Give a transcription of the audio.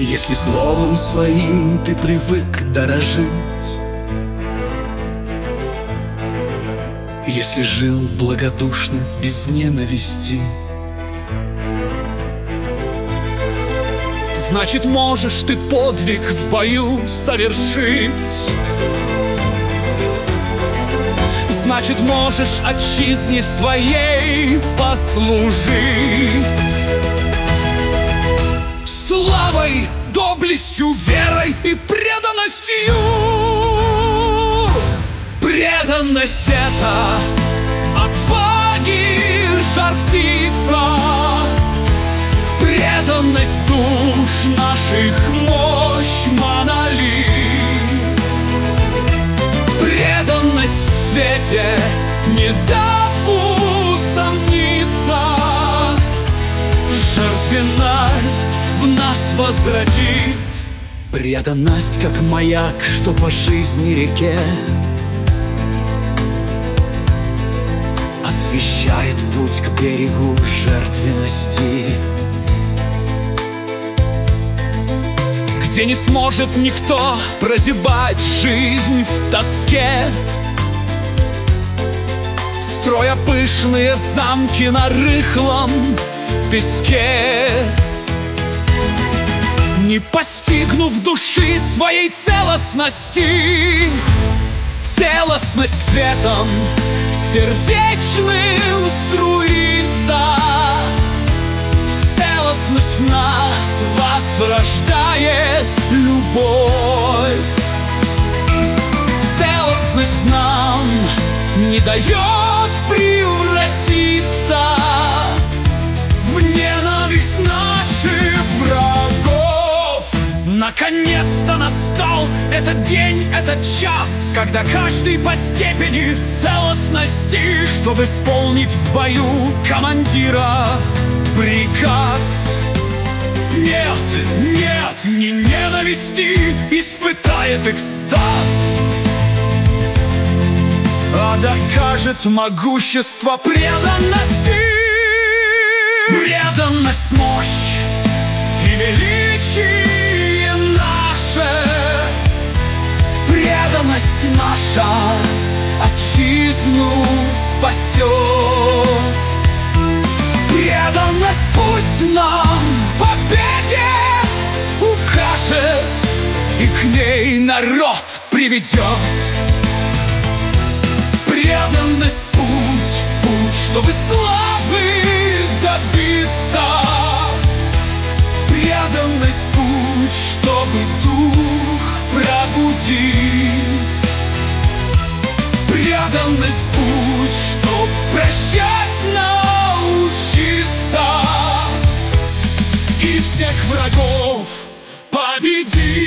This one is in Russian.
Если словом своим ты привык дорожить, если жил благодушно, без ненависти, значит, можешь ты подвиг в бою совершить. Значит, можешь отчизне своей послужить. Славой, доблестью, верой и преданностью. Преданность — это отваги жар-птица. Преданность душ наших мощь монолит. Преданность в свете, не дав усомниться. Жертвенность в нас возродит. Преданность, как маяк, что по жизни реке освещает путь к берегу жертвенности, где не сможет никто прозябать жизнь в тоске, строя пышные замки на рыхлом песке. Не постигнув души своей целостности, целостность светом сердечным струится. Целостность в нас возрождает любовь. Целостность нам не дает превратиться в ненависть наших врагов. Наконец-то настал этот день, этот час, когда каждый по степени целостности, чтобы исполнить в бою командира приказ. Нет, нет, не ненависти испытает экстаз, а докажет могущество преданности. Преданность — мощь и величие наше. Преданность наша отчизну спасет. Преданность путь нам к победе укажет и к ней народ приведет. Преданность путь, чтобы славы добиться. Преданность путь, чтобы дух пробудить. Преданность путь, чтоб прощать научиться и всех врагов победить.